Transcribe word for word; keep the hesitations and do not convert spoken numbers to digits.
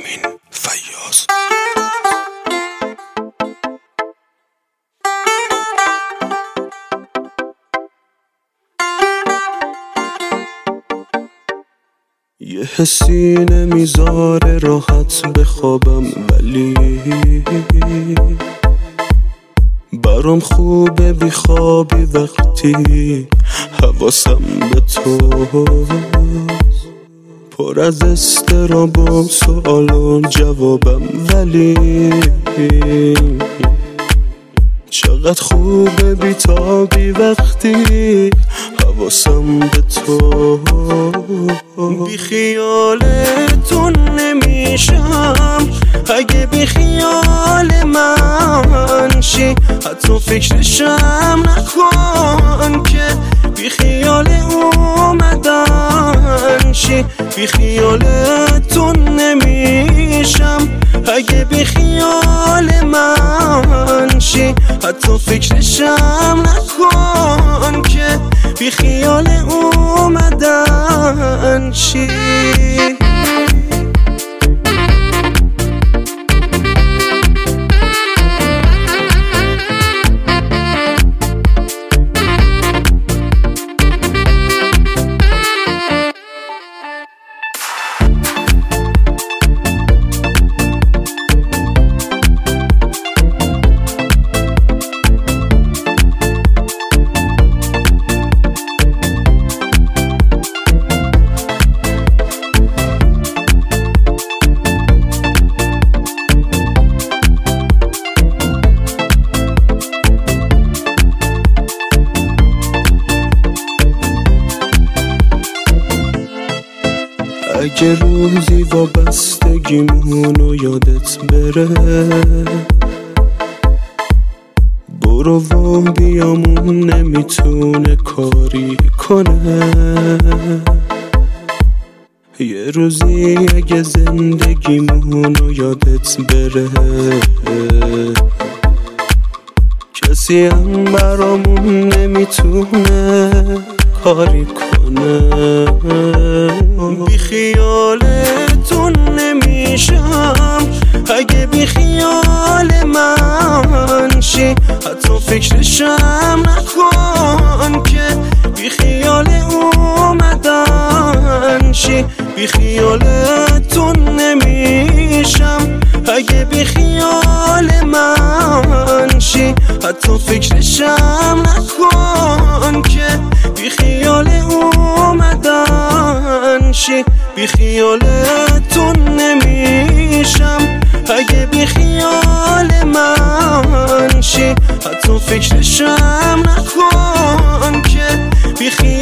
امین فیاض. یه حسی نمیذاره راحت بخوابم، ولی برام خوبه بیخوابی وقتی حواسم به تو، پر از استراب و سوال و جوابم، ولی چقدر خوبه بیتابی وقتی حواسم به تو. بی خیالتون نمیشم اگه بی خیال من شی، حتی فکرشم نکن که بی خیال اومدن شی. بی خیالتون نمیشم اگه بی خیال من شی، حتی فکرشم نکن که بی خیال اومدن شی. اگه روزی وابستگیمونو یادت بره، برو و بیامون نمیتونه کاری کنه. یه روزی اگه زندگیمونو یادت بره، کسی هم برامون نمیتونه کاری کنه. بی خیالتون نمیشم اگه بی خیال من شی، حتی فکرشم نکن که بی خیال اومدن شی. بی خیالتون نمیشم اگه بی خیال من شی، حتی فکرشم نکن که بی خیال اومدن شی. بی خیالتون نمیشم اگه بی خیال من شی، حتی فکرشم نکن که بی خیال